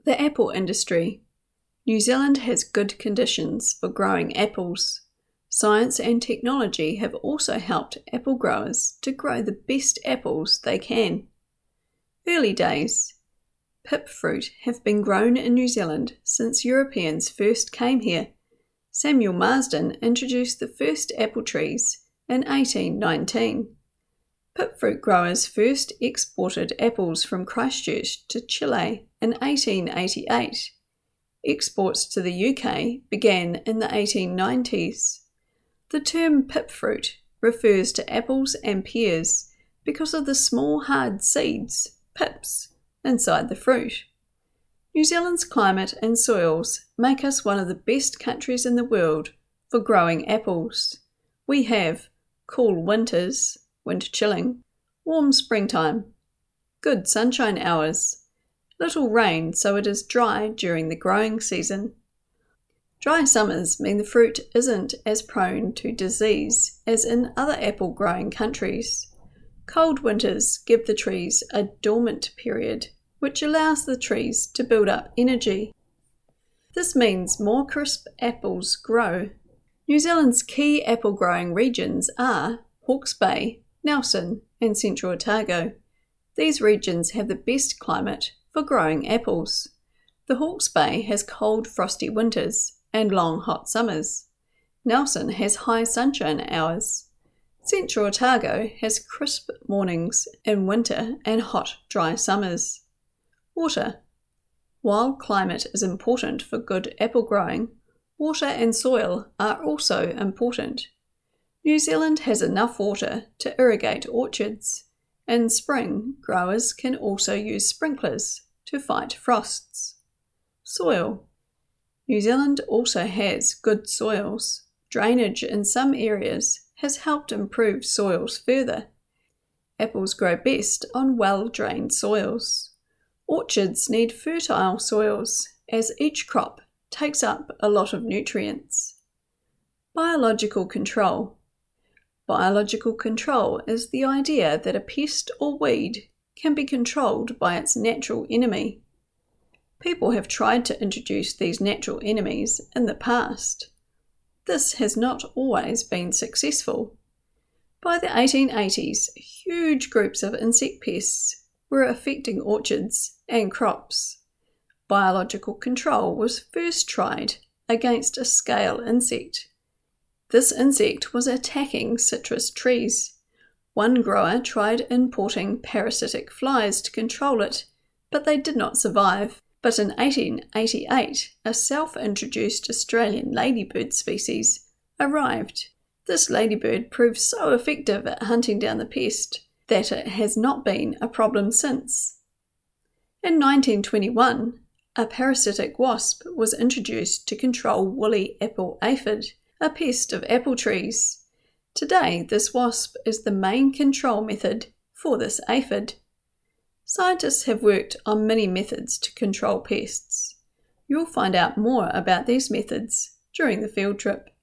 The apple industry. New Zealand has good conditions for growing apples. Science and technology have also helped apple growers to grow the best apples they can. Early days. Pip fruit have been grown in New Zealand since Europeans first came here. Samuel Marsden introduced the first apple trees in 1819. Pip fruit growers first exported apples from Christchurch to Chile in 1888. Exports to the UK began in the 1890s. The term pip fruit refers to apples and pears because of the small hard seeds, pips, inside the fruit. New Zealand's climate and soils make us one of the best countries in the world for growing apples. We have cool winters, winter chilling, warm springtime, good sunshine hours, little rain so it is dry during the growing season. Dry summers mean the fruit isn't as prone to disease as in other apple growing countries. Cold winters give the trees a dormant period, which allows the trees to build up energy. This means more crisp apples grow. New Zealand's key apple growing regions are Hawke's Bay, Nelson, and Central Otago. These regions have the best climate for growing apples. The Hawke's Bay has cold, frosty winters and long, hot summers. Nelson has high sunshine hours. Central Otago has crisp mornings in winter and hot, dry summers. Water. While climate is important for good apple growing, water and soil are also important. New Zealand has enough water to irrigate orchards. In spring, growers can also use sprinklers to fight frosts. Soil. New Zealand also has good soils. Drainage in some areas has helped improve soils further. Apples grow best on well-drained soils. Orchards need fertile soils, as each crop takes up a lot of nutrients. Biological control. Biological control is the idea that a pest or weed can be controlled by its natural enemy. People have tried to introduce these natural enemies in the past. This has not always been successful. By the 1880s, huge groups of insect pests were affecting orchards and crops. Biological control was first tried against a scale insect. This insect was attacking citrus trees. One grower tried importing parasitic flies to control it, but they did not survive. But in 1888, a self-introduced Australian ladybird species arrived. This ladybird proved so effective at hunting down the pest that it has not been a problem since. In 1921, a parasitic wasp was introduced to control woolly apple aphid, a pest of apple trees. Today, this wasp is the main control method for this aphid. Scientists have worked on many methods to control pests. You'll find out more about these methods during the field trip.